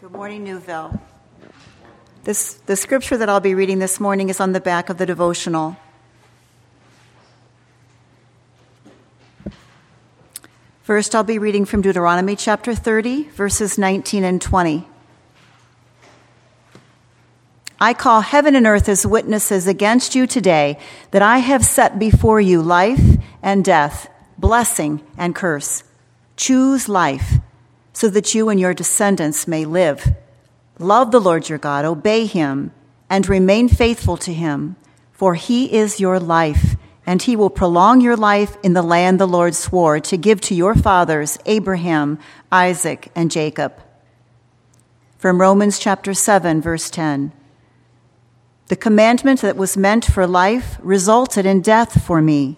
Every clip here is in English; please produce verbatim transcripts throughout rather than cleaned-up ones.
Good morning, Newville. This, the scripture that I'll be reading this morning is on the back of the devotional. First, I'll be reading from Deuteronomy chapter thirty, verses nineteen and twenty. I call heaven and earth as witnesses against you today that I have set before you life and death, blessing and curse. Choose life, so that you and your descendants may live. Love the Lord your God, obey him, and remain faithful to him, for he is your life, and he will prolong your life in the land the Lord swore to give to your fathers, Abraham, Isaac, and Jacob. From Romans chapter seven, verse ten. The commandment that was meant for life resulted in death for me.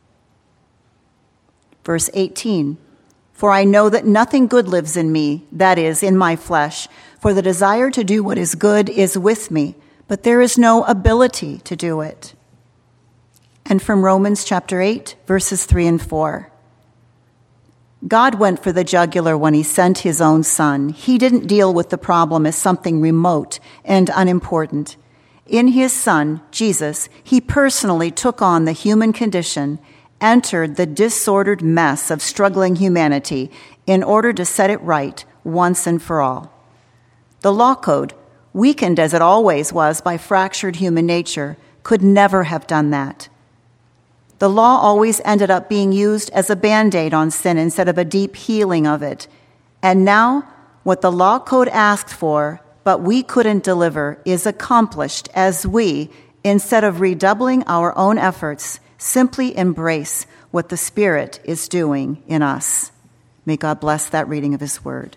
Verse eighteen. For I know that nothing good lives in me, that is, in my flesh. For the desire to do what is good is with me, but there is no ability to do it. And from Romans chapter eight, verses three and four. God went for the jugular when he sent his own son. He didn't deal with the problem as something remote and unimportant. In his son, Jesus, he personally took on the human condition, entered the disordered mess of struggling humanity in order to set it right once and for all. The law code, weakened as it always was by fractured human nature, could never have done that. The law always ended up being used as a Band-Aid on sin instead of a deep healing of it. And now, what the law code asked for, but we couldn't deliver, is accomplished as we, instead of redoubling our own efforts, simply embrace what the Spirit is doing in us. May God bless that reading of his word.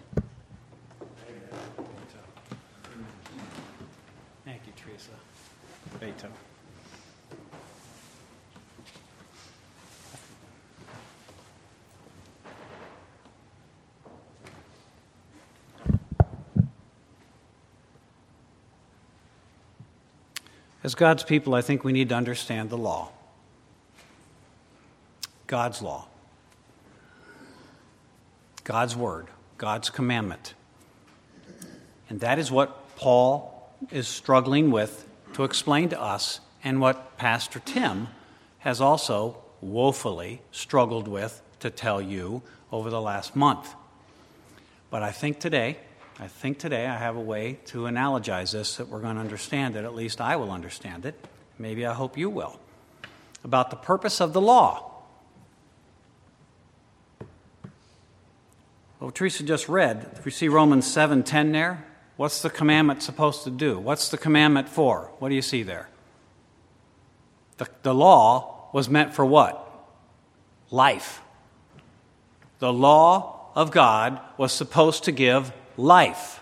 Thank you, Teresa. Beto. As God's people, I think we need to understand the law. God's law, God's word, God's commandment. And that is what Paul is struggling with to explain to us, and what Pastor Tim has also woefully struggled with to tell you over the last month. But I think today, I think today I have a way to analogize this that we're going to understand it. At least I will understand it. Maybe I hope you will. About the purpose of the law. Well, Teresa just read, if we see Romans seven ten there, what's the commandment supposed to do? What's the commandment for? What do you see there? The, the law was meant for what? Life. The law of God was supposed to give life.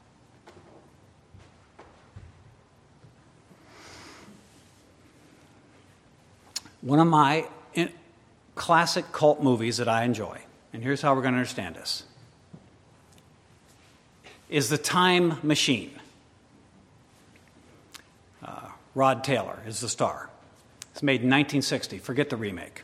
One of my in, classic cult movies that I enjoy, and here's how we're going to understand this, is The Time Machine. Uh, Rod Taylor is the star. It's made in nineteen sixty. Forget the remake.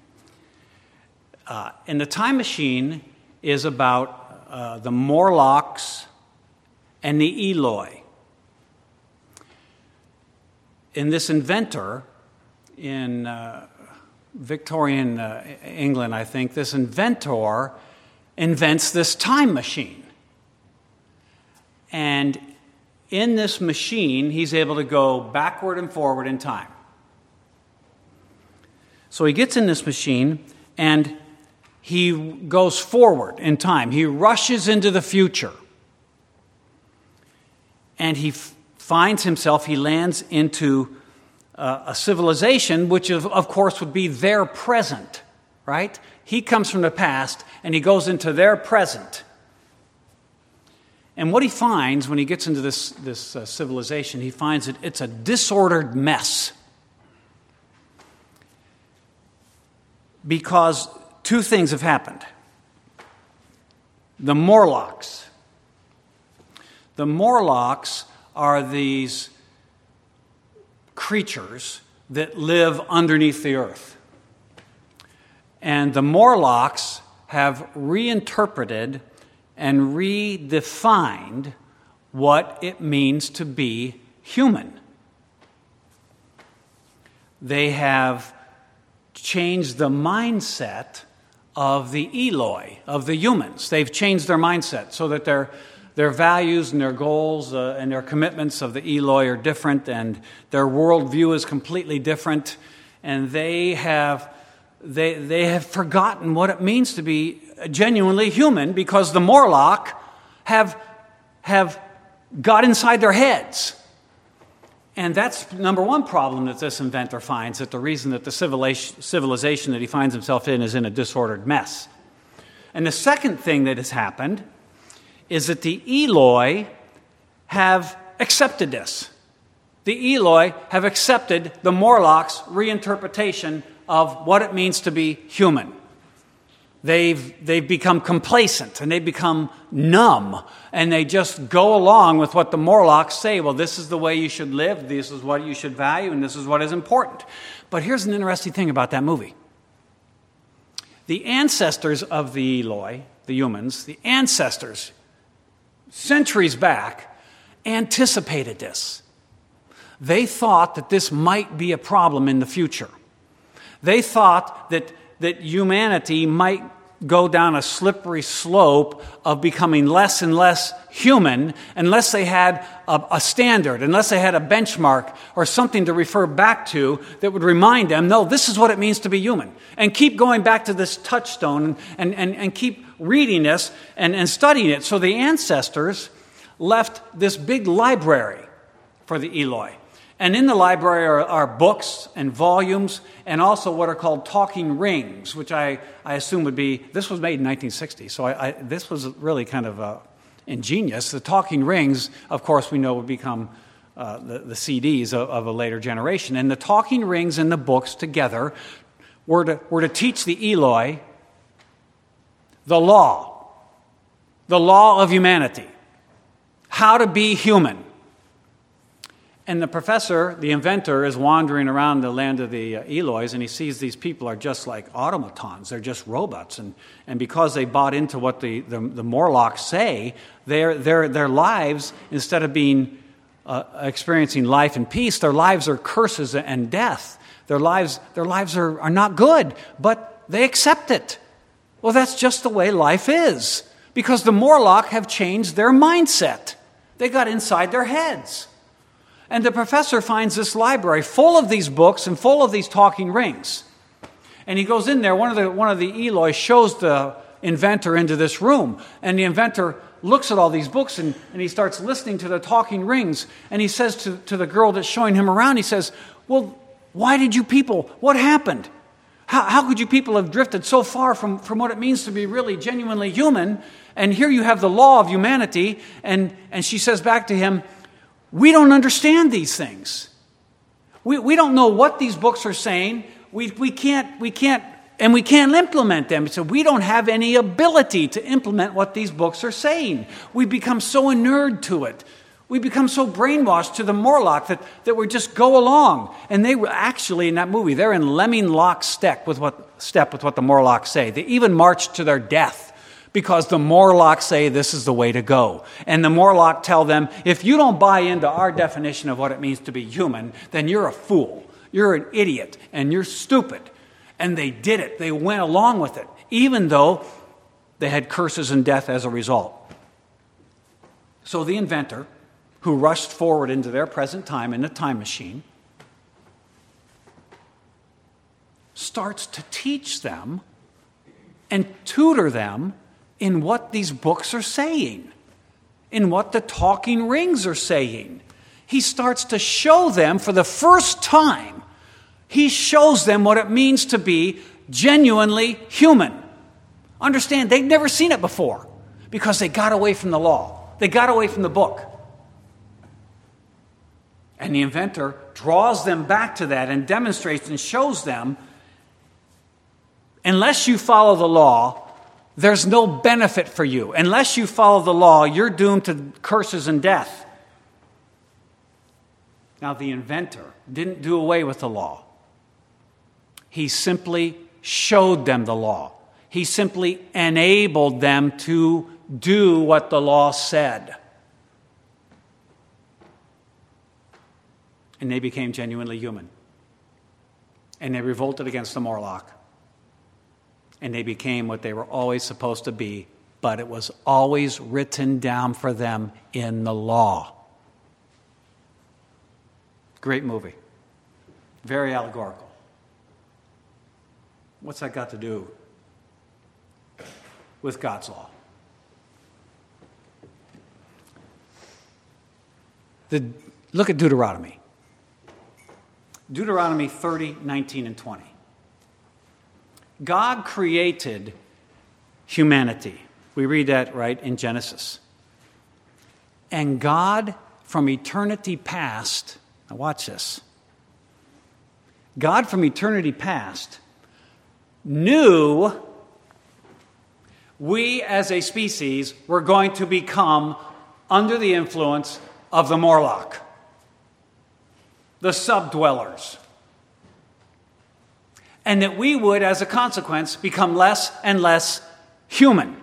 Uh, and The Time Machine is about uh, the Morlocks and the Eloi. And this inventor in uh, Victorian uh, England, I think, this inventor invents this time machine. And in this machine, he's able to go backward and forward in time. So he gets in this machine, and he goes forward in time. He rushes into the future. And he f- finds himself, he lands into uh, a civilization, which of, of course would be their present, right? He comes from the past, and he goes into their present. And what he finds when he gets into this, this uh, civilization, he finds that it's a disordered mess. Because two things have happened. The Morlocks. The Morlocks are these creatures that live underneath the earth. And the Morlocks have reinterpreted and redefined what it means to be human. They have changed the mindset of the Eloi, of the humans. They've changed their mindset so that their their values and their goals uh, and their commitments of the Eloi are different, and their worldview is completely different, and they have they they have forgotten what it means to be genuinely human because the Morlock have have got inside their heads. And that's number one problem that this inventor finds, that the reason that the civilization, civilization that he finds himself in is in a disordered mess. And the second thing that has happened is that the Eloi have accepted this. The Eloi have accepted the Morlock's reinterpretation of what it means to be human. They've, they've become complacent and they've become numb, and they just go along with what the Morlocks say. Well, this is the way you should live, this is what you should value, and this is what is important. But here's an interesting thing about that movie. The ancestors of the Eloi, the humans, the ancestors, centuries back, anticipated this. They thought that this might be a problem in the future. They thought that that humanity might go down a slippery slope of becoming less and less human unless they had a, a standard, unless they had a benchmark or something to refer back to that would remind them, no, this is what it means to be human. And keep going back to this touchstone and, and, and keep reading this and, and studying it. So the ancestors left this big library for the Eloi. And in the library are, are books and volumes and also what are called talking rings, which I, I assume would be, this was made in nineteen sixty, so I, I, this was really kind of uh, ingenious. The talking rings, of course, we know would become uh, the, the C Ds of, of a later generation. And the talking rings and the books together were to, were to teach the Eloi the law, the law of humanity, how to be human. And the professor, the inventor, is wandering around the land of the uh, Elois, and he sees these people are just like automatons. They're just robots. And, and because they bought into what the, the, the Morlocks say, their, their, their lives, instead of being uh, experiencing life and peace, their lives are curses and death. Their lives, their lives are, are not good, but they accept it. Well, that's just the way life is, because the Morlock have changed their mindset. They got inside their heads. And the professor finds this library full of these books and full of these talking rings. And he goes in there. One of the one of the Eloi shows the inventor into this room. And the inventor looks at all these books and, and he starts listening to the talking rings. And he says to, to the girl that's showing him around, he says, well, why did you people, what happened? How, how could you people have drifted so far from, from what it means to be really genuinely human? And here you have the law of humanity. And, and she says back to him, we don't understand these things. We we don't know what these books are saying. We we can't we can't and we can't implement them. So we don't have any ability to implement what these books are saying. We become so inured to it. We become so brainwashed to the Morlock that, that we just go along. And they were actually in that movie, they're in lemming lockstep with what step with what the Morlocks say. They even march to their death, because the Morlocks say this is the way to go. And the Morlock tell them, if you don't buy into our definition of what it means to be human, then you're a fool, you're an idiot, and you're stupid. And they did it. They went along with it, even though they had curses and death as a result. So the inventor, who rushed forward into their present time in the time machine, starts to teach them and tutor them in what these books are saying, in what the talking rings are saying. He starts to show them for the first time, he shows them what it means to be genuinely human. Understand, they'd never seen it before because they got away from the law. They got away from the book. And the inventor draws them back to that and demonstrates and shows them, unless you follow the law, there's no benefit for you. Unless you follow the law, you're doomed to curses and death. Now, the inventor didn't do away with the law. He simply showed them the law. He simply enabled them to do what the law said. and they became genuinely human. And they revolted against the Morlock. And they became what they were always supposed to be, but it was always written down for them in the law. Great movie. Very allegorical. What's that got to do with God's law? The, look at Deuteronomy. Deuteronomy thirty, nineteen, and twenty. God created humanity. We read that right in Genesis. And God, from eternity past, now watch this. God from eternity past knew we as a species were going to become under the influence of the Morlock, the subdwellers, and that we would, as a consequence, become less and less human.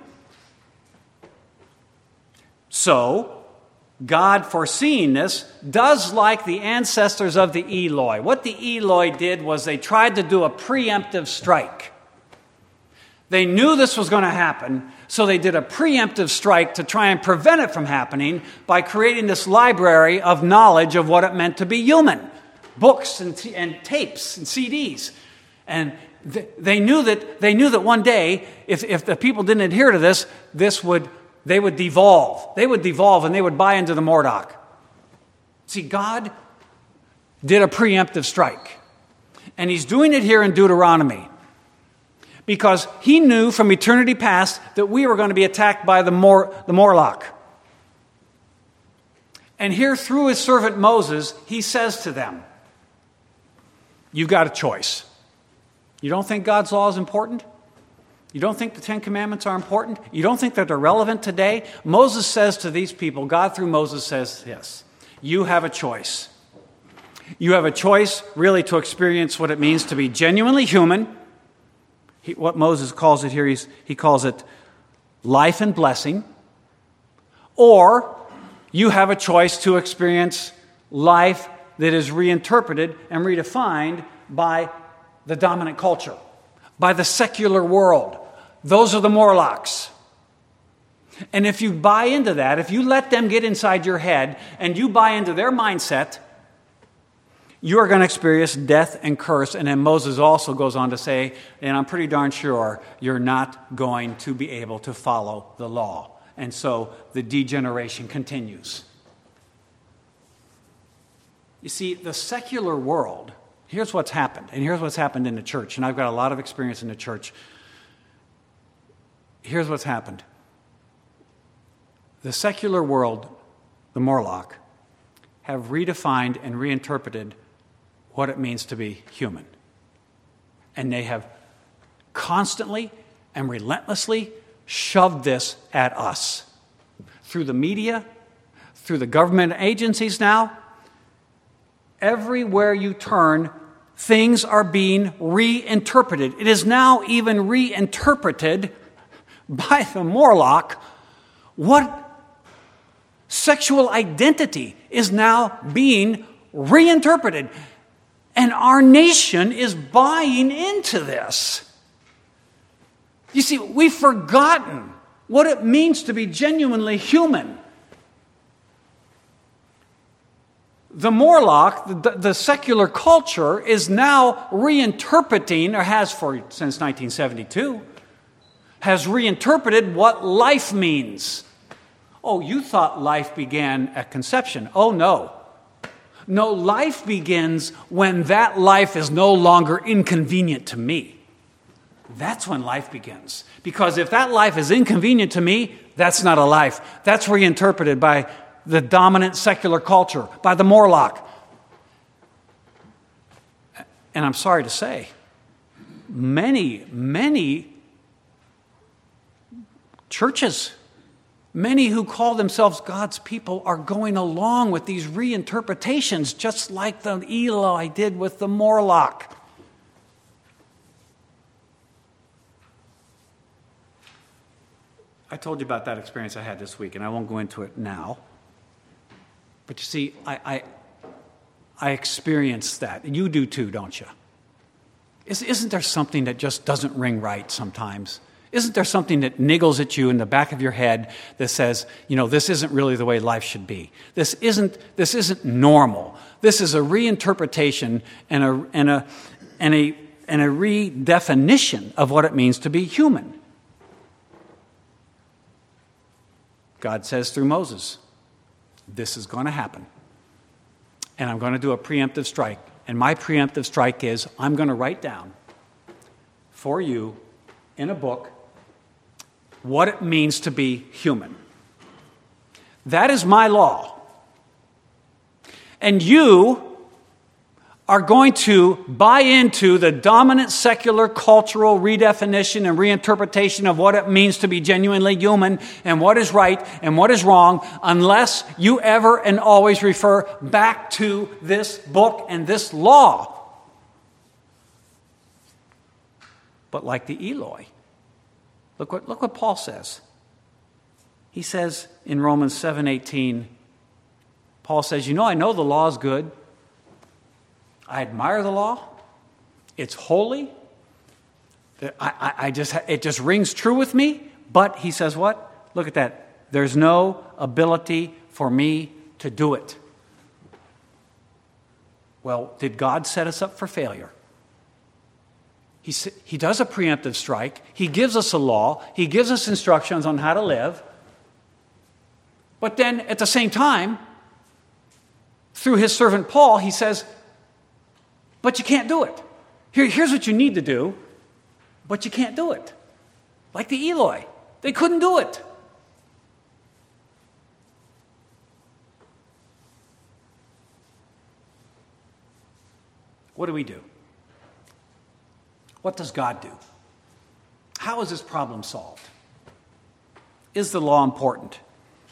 So, God, foreseeing this, does like the ancestors of the Eloi. What the Eloi did was they tried to do a preemptive strike. They knew this was going to happen, so they did a preemptive strike to try and prevent it from happening by creating this library of knowledge of what it meant to be human. Books and, t- and tapes and C Ds. And th- they knew that they knew that one day, if, if the people didn't adhere to this, this would they would devolve. They would devolve and they would buy into the Morlock. See, God did a preemptive strike. And he's doing it here in Deuteronomy. Because he knew from eternity past that we were going to be attacked by the, Mor- the Morlock. And here through his servant Moses, he says to them, you've got a choice. You don't think God's law is important? You don't think the Ten Commandments are important? You don't think that they're relevant today? Moses says to these people, God through Moses says, yes, you have a choice. You have a choice really to experience what it means to be genuinely human. He, what Moses calls it here, he's, he calls it life and blessing. Or you have a choice to experience life that is reinterpreted and redefined by the dominant culture, by the secular world. Those are the Morlocks. And if you buy into that, if you let them get inside your head and you buy into their mindset, you are going to experience death and curse. And then Moses also goes on to say, and I'm pretty darn sure you're not going to be able to follow the law. And so the degeneration continues. You see, the secular world, here's what's happened. And here's what's happened in the church. And I've got a lot of experience in the church. Here's what's happened. The secular world, the Morlock, have redefined and reinterpreted what it means to be human. And they have constantly and relentlessly shoved this at us. Through the media, through the government agencies now, everywhere you turn, things are being reinterpreted. It is now even reinterpreted by the Morlock what sexual identity is now being reinterpreted. And our nation is buying into this. You see, we've forgotten what it means to be genuinely human. The Morlock, the, the secular culture, is now reinterpreting, or has for since nineteen seventy-two, has reinterpreted what life means. Oh, you thought life began at conception. Oh, no. No, life begins when that life is no longer inconvenient to me. That's when life begins. Because if that life is inconvenient to me, that's not a life. That's reinterpreted by the dominant secular culture, by the Morlock. And I'm sorry to say, many, many churches, many who call themselves God's people are going along with these reinterpretations, just like the Eloi did with the Morlock. I told you about that experience I had this week, and I won't go into it now. But you see, I, I, I experience that. And you do too, don't you? Isn't there something that just doesn't ring right sometimes? Isn't there something that niggles at you in the back of your head that says, you know, this isn't really the way life should be. This isn't, this isn't normal. This is a reinterpretation and a, and a, and a, and a redefinition of what it means to be human. God says through Moses, this is going to happen. And I'm going to do a preemptive strike. And my preemptive strike is I'm going to write down for you in a book what it means to be human. That is my law. And you are going to buy into the dominant secular cultural redefinition and reinterpretation of what it means to be genuinely human and what is right and what is wrong unless you ever and always refer back to this book and this law. But like the Eloi, look what, look what Paul says. He says in Romans seven eighteen, Paul says, you know, I know the law is good. I admire the law. It's holy. I, I, I just, it just rings true with me. But he says what? Look at that. There's no ability for me to do it. Well, did God set us up for failure? He, he does a preemptive strike. He gives us a law. He gives us instructions on how to live. But then at the same time, through his servant Paul, he says, but you can't do it. Here, here's what you need to do, but you can't do it. Like the Eloi. They couldn't do it. What do we do? What does God do? How is this problem solved? Is the law important?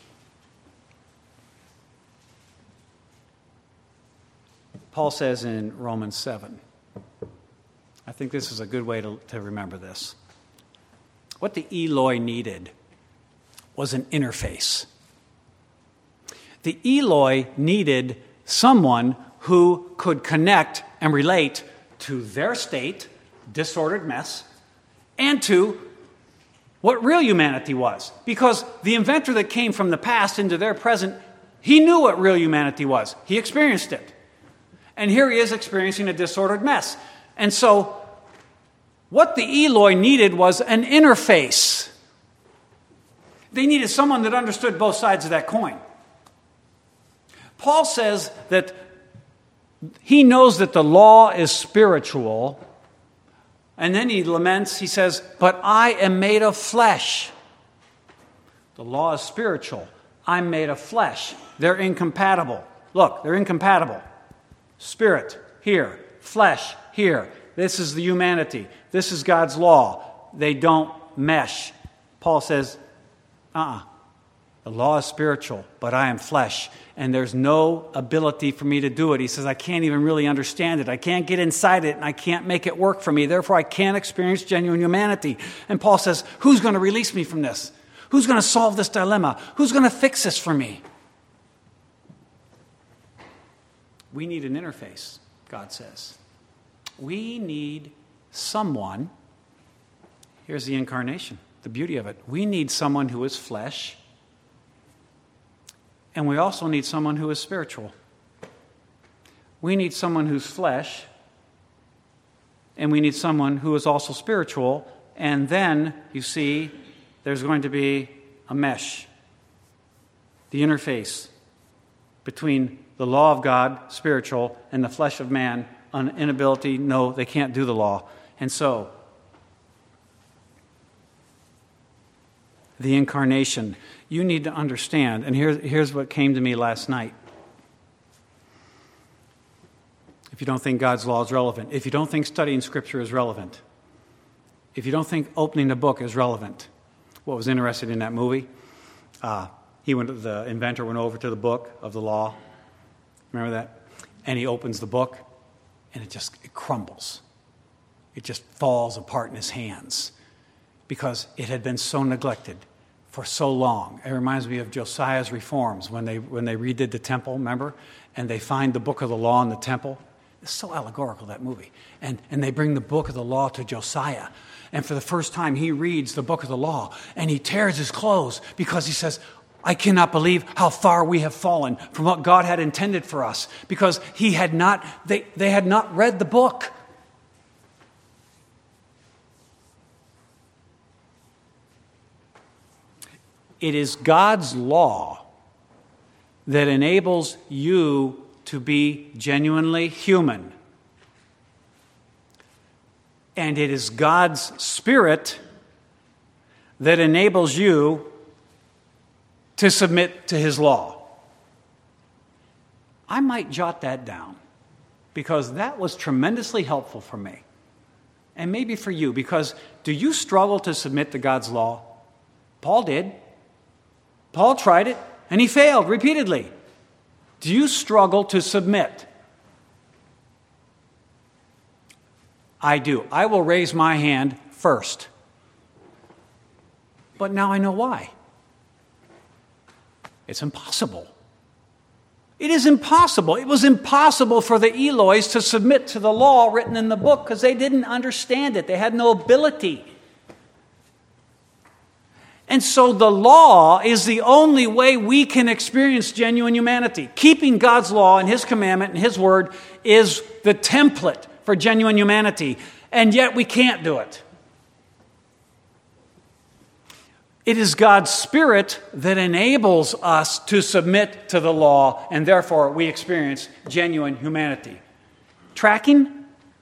Paul says in Romans seven, I think this is a good way to, to remember this. What the Eloi needed was an interface. The Eloi needed someone who could connect and relate to their state, disordered mess, and to what real humanity was. Because the inventor that came from the past into their present, he knew what real humanity was. He experienced it. And here he is experiencing a disordered mess. And so what the Eloi needed was an interface. They needed someone that understood both sides of that coin. Paul says that he knows that the law is spiritual. And then he laments, he says, but I am made of flesh. The law is spiritual. I'm made of flesh. They're incompatible. Look, they're incompatible. Spirit here, flesh here. This is the humanity. This is God's law. They don't mesh. Paul says, uh-uh. The law is spiritual, but I am flesh, and there's no ability for me to do it. He says, I can't even really understand it. I can't get inside it, and I can't make it work for me. Therefore, I can't experience genuine humanity. And Paul says, who's going to release me from this? Who's going to solve this dilemma? Who's going to fix this for me? We need an interface, God says. We need someone. Here's the incarnation, the beauty of it. We need someone who is flesh, and we also need someone who is spiritual. We need someone who's flesh, and we need someone who is also spiritual, and then, you see, there's going to be a mesh, the interface between the law of God, spiritual, and the flesh of man, an inability, no, they can't do the law. And so, the incarnation, you need to understand, and here's, here's what came to me last night. If you don't think God's law is relevant, if you don't think studying Scripture is relevant, if you don't think opening a book is relevant, what was interesting in that movie, uh, he went, the inventor went over to the book of the law. Remember that? And he opens the book, and it just it crumbles. It just falls apart in his hands because it had been so neglected for so long. It reminds me of Josiah's reforms when they when they redid the temple, remember? And they find the book of the law in the temple. It's so allegorical, that movie. And, and they bring the book of the law to Josiah. And for the first time, he reads the book of the law. And he tears his clothes because he says, I cannot believe how far we have fallen from what God had intended for us. Because he had not, they, they had not read the book. It is God's law that enables you to be genuinely human. And it is God's Spirit that enables you to submit to His law. I might jot that down because that was tremendously helpful for me. And maybe for you, because do you struggle to submit to God's law? Paul did. Paul tried it, and he failed repeatedly. Do you struggle to submit? I do. I will raise my hand first. But now I know why. It's impossible. It is impossible. It was impossible for the Eloys to submit to the law written in the book because they didn't understand it. They had no ability. And so the law is the only way we can experience genuine humanity. Keeping God's law and His commandment and His word is the template for genuine humanity. And yet we can't do it. It is God's Spirit that enables us to submit to the law, and therefore we experience genuine humanity. Tracking?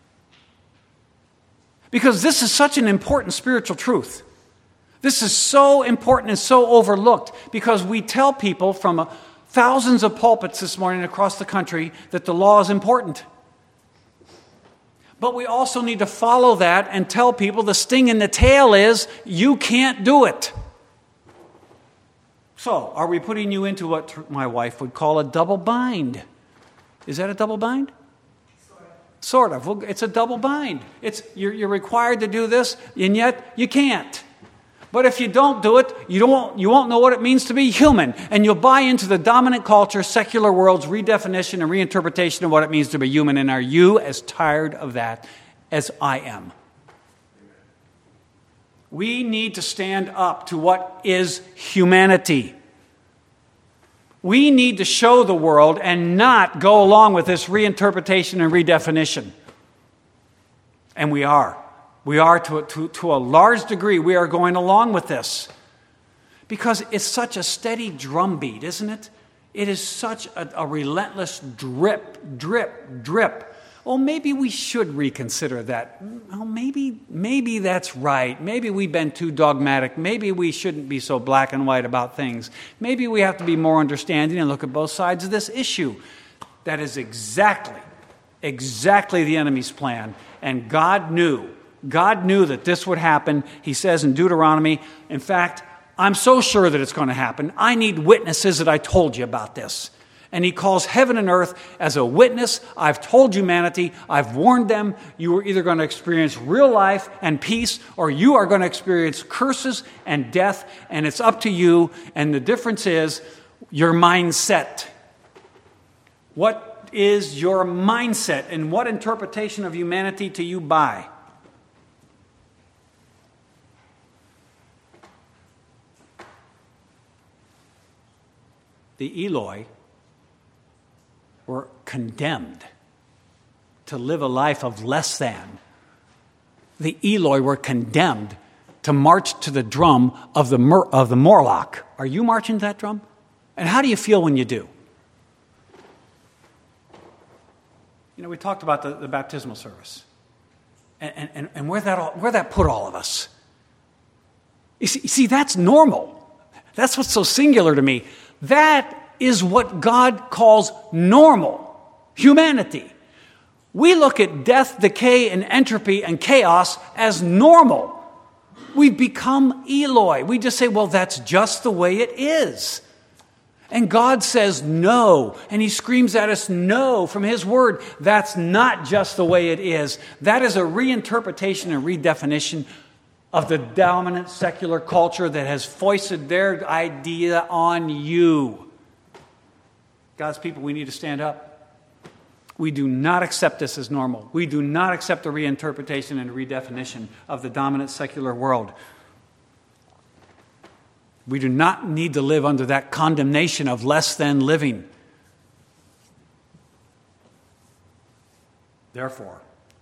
Because this is such an important spiritual truth. This is so important and so overlooked because we tell people from uh, thousands of pulpits this morning across the country that the law is important. But we also need to follow that and tell people the sting in the tail is you can't do it. So, are we putting you into what my wife would call a double bind? Is that a double bind? Sort of. Sort of. Well, it's a double bind. It's you're, you're required to do this, and yet you can't. But if you don't do it, you don't you won't know what it means to be human, and you'll buy into the dominant culture, secular world's redefinition and reinterpretation of what it means to be human. And are you as tired of that as I am? We need to stand up to what is humanity. We need to show the world and not go along with this reinterpretation and redefinition. And we are. We are, to, to, to a large degree, we are going along with this. Because it's such a steady drumbeat, isn't it? It is such a, a relentless drip, drip, drip. Oh, maybe we should reconsider that. Oh, maybe, maybe that's right. Maybe we've been too dogmatic. Maybe we shouldn't be so black and white about things. Maybe we have to be more understanding and look at both sides of this issue. That is exactly, exactly the enemy's plan. And God knew. God knew that this would happen. He says in Deuteronomy, in fact, I'm so sure that it's going to happen. I need witnesses that I told you about this. And He calls heaven and earth as a witness. I've told humanity, I've warned them, you are either going to experience real life and peace, or you are going to experience curses and death, and it's up to you. And the difference is your mindset. What is your mindset, and what interpretation of humanity do you buy? The Eloi were condemned to live a life of less than. The Eloi were condemned to march to the drum of the Mor- of the Morlock. Are you marching to that drum? And how do you feel when you do? You know, we talked about the, the baptismal service and, and, and where that all, where that put all of us. You see, you see, that's normal. That's what's so singular to me. That is what God calls normal humanity. We look at death, decay, and entropy and chaos as normal. We've become Eloi. We just say, well, that's just the way it is. And God says no, and He screams at us no from His word. That's not just the way it is. That is a reinterpretation and redefinition of the dominant secular culture that has foisted their idea on you. God's people, we need to stand up. We do not accept this as normal. We do not accept the reinterpretation and redefinition of the dominant secular world. We do not need to live under that condemnation of less than living. Therefore,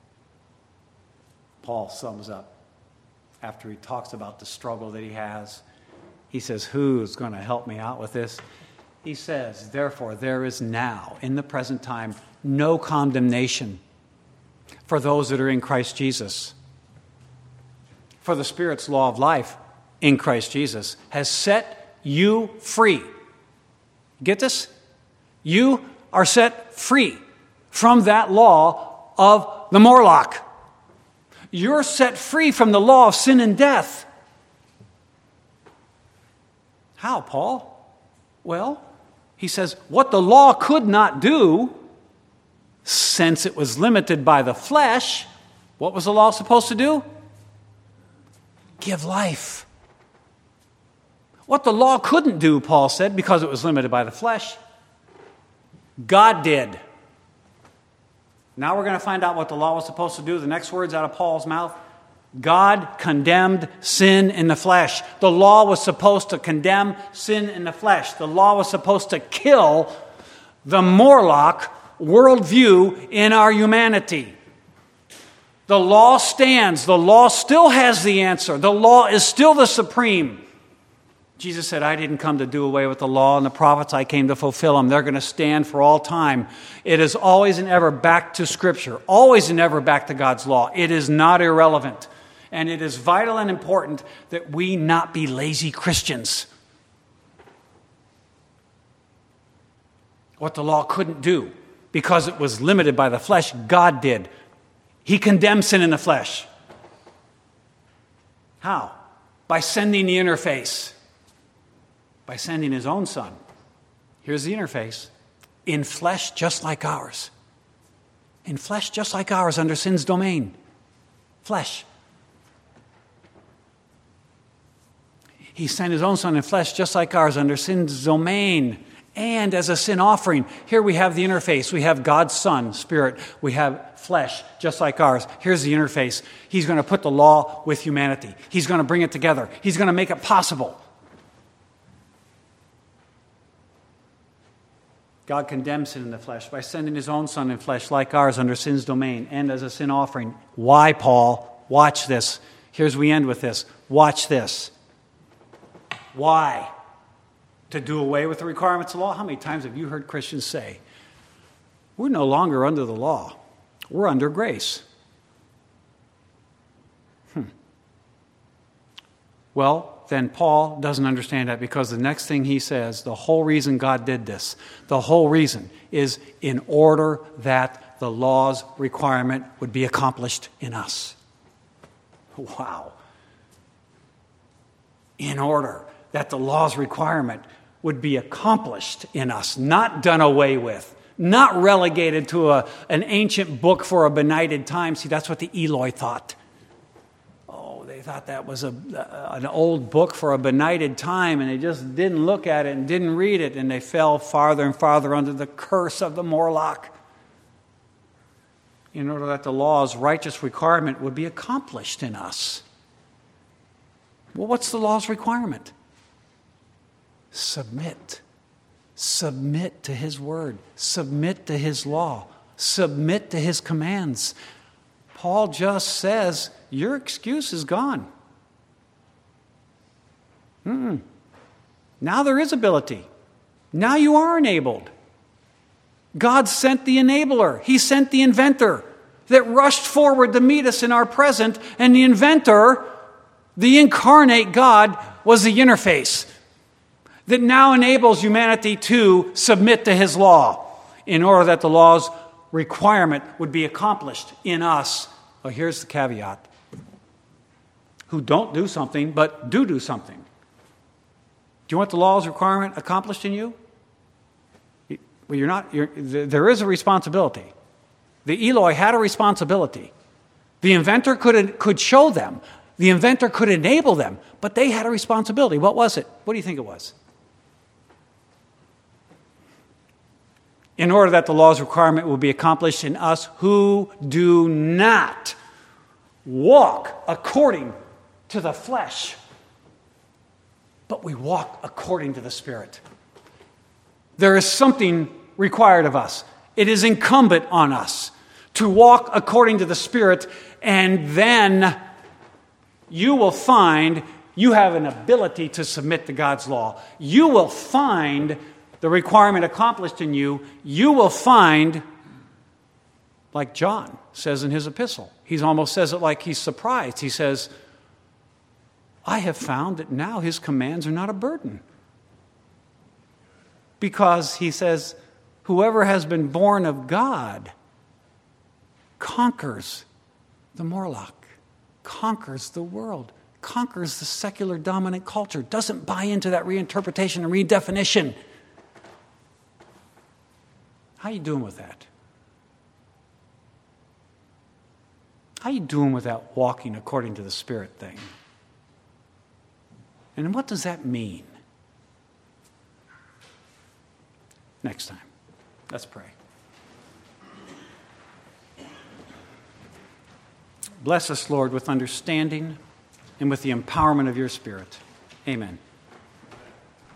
Paul sums up after he talks about the struggle that he has. He says, who's going to help me out with this? He says, therefore, there is now, in the present time, no condemnation for those that are in Christ Jesus. For the Spirit's law of life in Christ Jesus has set you free. Get this? You are set free from that law of the Morlock. You're set free from the law of sin and death. How, Paul? Well, he says, what the law could not do, since it was limited by the flesh, what was the law supposed to do? Give life. What the law couldn't do, Paul said, because it was limited by the flesh, God did. Now we're going to find out what the law was supposed to do. The next words out of Paul's mouth. God condemned sin in the flesh. The law was supposed to condemn sin in the flesh. The law was supposed to kill the Morlock worldview in our humanity. The law stands. The law still has the answer. The law is still the supreme. Jesus said, I didn't come to do away with the law and the prophets. I came to fulfill them. They're going to stand for all time. It is always and ever back to Scripture. Always and ever back to God's law. It is not irrelevant. And it is vital and important that we not be lazy Christians. What the law couldn't do, because it was limited by the flesh, God did. He condemned sin in the flesh. How? By sending the interface. By sending his own son. Here's the interface. In flesh just like ours. In flesh just like ours under sin's domain. Flesh. He sent his own son in flesh just like ours under sin's domain. And as a sin offering. Here we have the interface. We have God's Son, Spirit. We have flesh just like ours. Here's the interface. He's going to put the law with humanity. He's going to bring it together. He's going to make it possible. God condemns sin in the flesh by sending his own son in flesh like ours under sin's domain and as a sin offering. Why, Paul? Watch this. Here's we end with this. Watch this. Why? To do away with the requirements of the law? How many times have you heard Christians say, we're no longer under the law. We're under grace. Hmm. Well, then Paul doesn't understand that, because the next thing he says, the whole reason God did this, the whole reason is in order that the law's requirement would be accomplished in us. Wow. In order that the law's requirement would be accomplished in us, not done away with, not relegated to a, an ancient book for a benighted time. See, that's what the Eloi thought. They thought that was a, an old book for a benighted time, and they just didn't look at it and didn't read it, and they fell farther and farther under the curse of the Morlock. In order that the law's righteous requirement would be accomplished in us. Well, what's the law's requirement? Submit. Submit to his word. Submit to his law. Submit to his commands. Paul just says, your excuse is gone. Mm-mm. Now there is ability. Now you are enabled. God sent the enabler. He sent the inventor that rushed forward to meet us in our present, and the inventor, the incarnate God, was the interface that now enables humanity to submit to his law in order that the law's requirement would be accomplished in us. Well, here's the caveat. Who don't do something, but do do something. Do you want the law's requirement accomplished in you? Well, you're not. You're, there is a responsibility. The Eloi had a responsibility. The inventor could could show them The inventor could enable them, but they had a responsibility. What was it? What do you think it was? In order that the law's requirement will be accomplished in us who do not walk according to the flesh, but we walk according to the Spirit. There is something required of us. It is incumbent on us to walk according to the Spirit, and then you will find you have an ability to submit to God's law. You will find the requirement accomplished in you. You will find, like John says in his epistle, he almost says it like he's surprised. He says, I have found that now his commands are not a burden. Because he says, whoever has been born of God conquers the Morlock, conquers the world, conquers the secular dominant culture, doesn't buy into that reinterpretation and redefinition. How are you doing with that? How are you doing with that walking according to the Spirit thing? And what does that mean? Next time. Let's pray. Bless us, Lord, with understanding and with the empowerment of your Spirit. Amen.